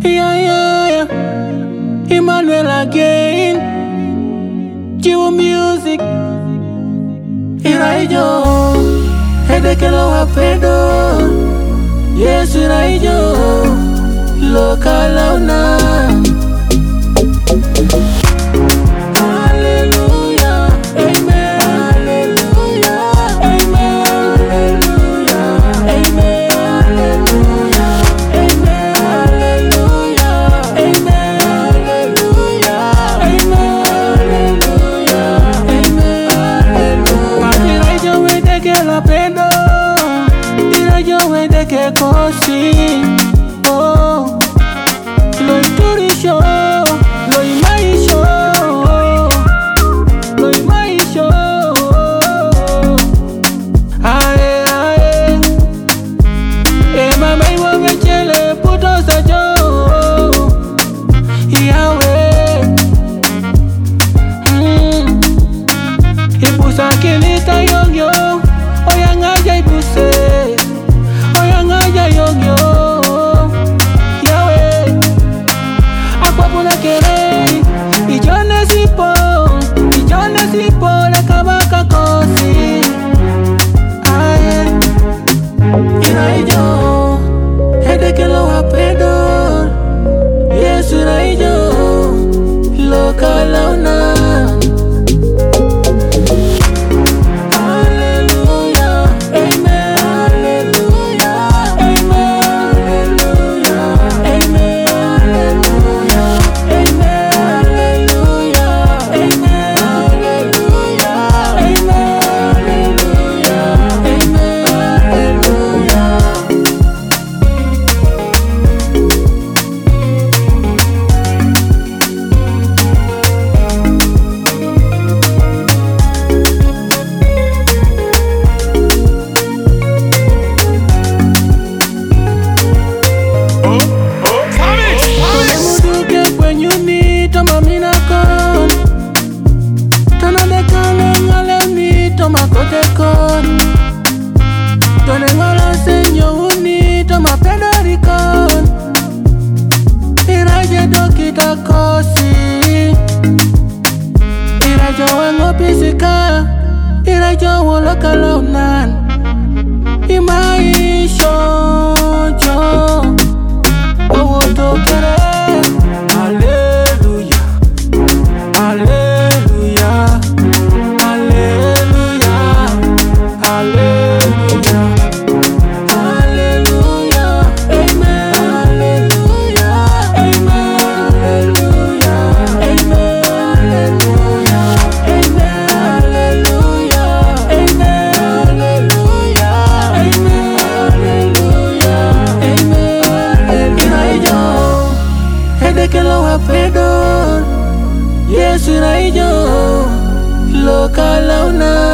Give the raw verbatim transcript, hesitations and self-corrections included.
Yeah, yeah, yeah. Emmanuel again. Jiwo music. Iraijo. Hedekelo wapedo. Yesu iraijo. Lokalauna. Oh, lo iturisho, lo imaisho, lo imaisho. Ae ae, e mama iwa vechele puto sajo. Yahweh, mm. Ipusa kilita yongyo, oyangaja ipuse. Iraijo, hedekelo wapedo. Yesu iraijo, lokalauna. Tonengolo senyo uni toma pedorikon. Iraje dokita kosi. Iraje wango pisika. Iraje wolokalaunan. Imaisho jo. Owo tokere. Hallelujah, hallelujah, hallelujah, hallelujah. Yesu iraijo, lokalauna.